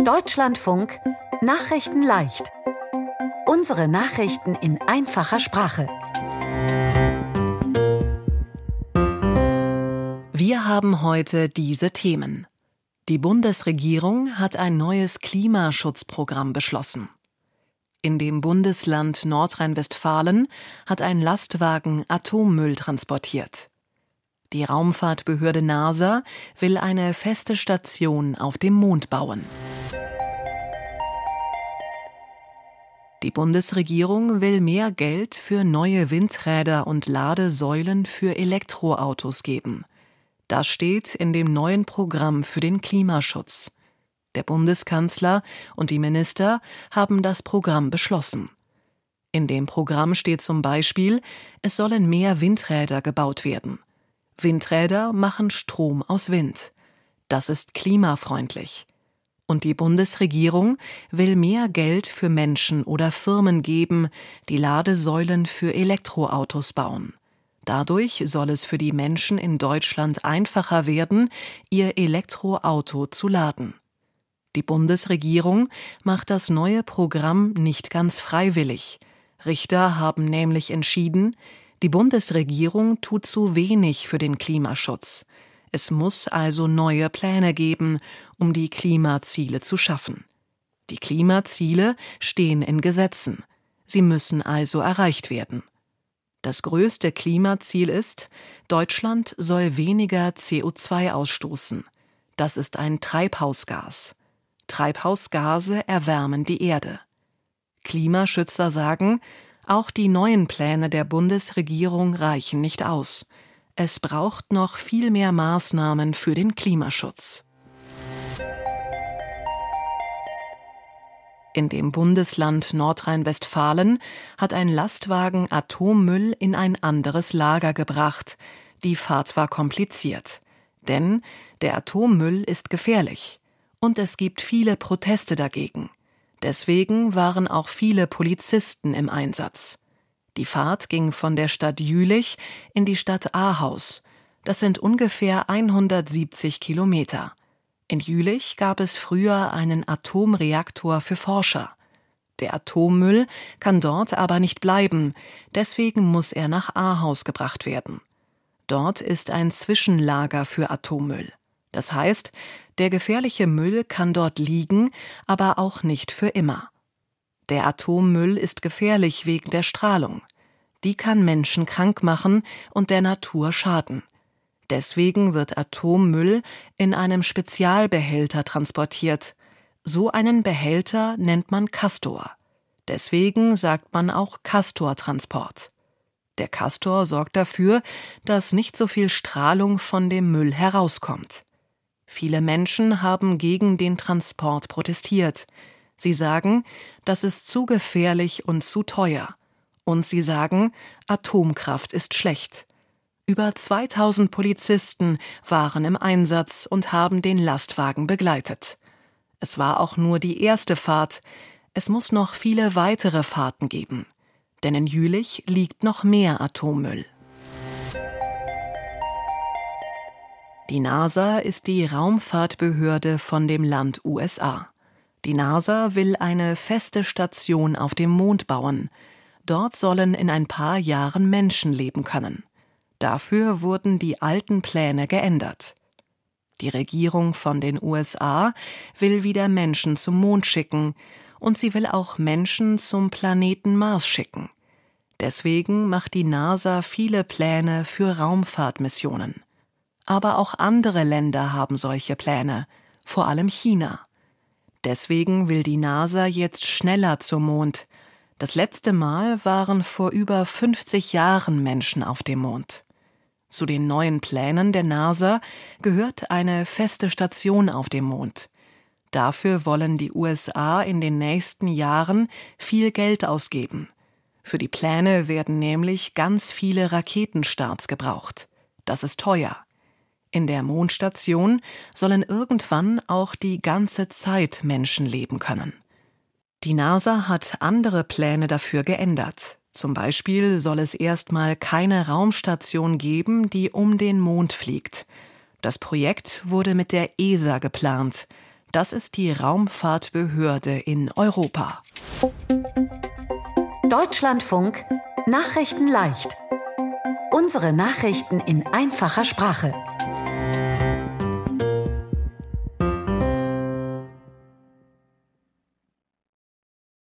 Deutschlandfunk Nachrichten leicht. Unsere Nachrichten in einfacher Sprache. Wir haben heute diese Themen. Die Bundesregierung hat ein neues Klimaschutzprogramm beschlossen. In dem Bundesland Nordrhein-Westfalen hat ein Lastwagen Atommüll transportiert. Die Raumfahrtbehörde NASA will eine feste Station auf dem Mond bauen. Die Bundesregierung will mehr Geld für neue Windräder und Ladesäulen für Elektroautos geben. Das steht in dem neuen Programm für den Klimaschutz. Der Bundeskanzler und die Minister haben das Programm beschlossen. In dem Programm steht zum Beispiel, es sollen mehr Windräder gebaut werden. Windräder machen Strom aus Wind. Das ist klimafreundlich. Und die Bundesregierung will mehr Geld für Menschen oder Firmen geben, die Ladesäulen für Elektroautos bauen. Dadurch soll es für die Menschen in Deutschland einfacher werden, ihr Elektroauto zu laden. Die Bundesregierung macht das neue Programm nicht ganz freiwillig. Richter haben nämlich entschieden, die Bundesregierung tut zu wenig für den Klimaschutz. Es muss also neue Pläne geben, um die Klimaziele zu schaffen. Die Klimaziele stehen in Gesetzen. Sie müssen also erreicht werden. Das größte Klimaziel ist, Deutschland soll weniger CO2 ausstoßen. Das ist ein Treibhausgas. Treibhausgase erwärmen die Erde. Klimaschützer sagen, auch die neuen Pläne der Bundesregierung reichen nicht aus. Es braucht noch viel mehr Maßnahmen für den Klimaschutz. In dem Bundesland Nordrhein-Westfalen hat ein Lastwagen Atommüll in ein anderes Lager gebracht. Die Fahrt war kompliziert. Denn der Atommüll ist gefährlich. Und es gibt viele Proteste dagegen. Deswegen waren auch viele Polizisten im Einsatz. Die Fahrt ging von der Stadt Jülich in die Stadt Ahaus. Das sind ungefähr 170 Kilometer. In Jülich gab es früher einen Atomreaktor für Forscher. Der Atommüll kann dort aber nicht bleiben, deswegen muss er nach Ahaus gebracht werden. Dort ist ein Zwischenlager für Atommüll. Das heißt, der gefährliche Müll kann dort liegen, aber auch nicht für immer. Der Atommüll ist gefährlich wegen der Strahlung. Die kann Menschen krank machen und der Natur schaden. Deswegen wird Atommüll in einem Spezialbehälter transportiert. So einen Behälter nennt man Castor. Deswegen sagt man auch Castortransport. Der Castor sorgt dafür, dass nicht so viel Strahlung von dem Müll herauskommt. Viele Menschen haben gegen den Transport protestiert. Sie sagen, das ist zu gefährlich und zu teuer. Und sie sagen, Atomkraft ist schlecht. Über 2000 Polizisten waren im Einsatz und haben den Lastwagen begleitet. Es war auch nur die erste Fahrt. Es muss noch viele weitere Fahrten geben. Denn in Jülich liegt noch mehr Atommüll. Die NASA ist die Raumfahrtbehörde von dem Land USA. Die NASA will eine feste Station auf dem Mond bauen. Dort sollen in ein paar Jahren Menschen leben können. Dafür wurden die alten Pläne geändert. Die Regierung von den USA will wieder Menschen zum Mond schicken und sie will auch Menschen zum Planeten Mars schicken. Deswegen macht die NASA viele Pläne für Raumfahrtmissionen. Aber auch andere Länder haben solche Pläne, vor allem China. Deswegen will die NASA jetzt schneller zum Mond. Das letzte Mal waren vor über 50 Jahren Menschen auf dem Mond. Zu den neuen Plänen der NASA gehört eine feste Station auf dem Mond. Dafür wollen die USA in den nächsten Jahren viel Geld ausgeben. Für die Pläne werden nämlich ganz viele Raketenstarts gebraucht. Das ist teuer. In der Mondstation sollen irgendwann auch die ganze Zeit Menschen leben können. Die NASA hat andere Pläne dafür geändert. Zum Beispiel soll es erstmal keine Raumstation geben, die um den Mond fliegt. Das Projekt wurde mit der ESA geplant. Das ist die Raumfahrtbehörde in Europa. Deutschlandfunk Nachrichten leicht. Unsere Nachrichten in einfacher Sprache.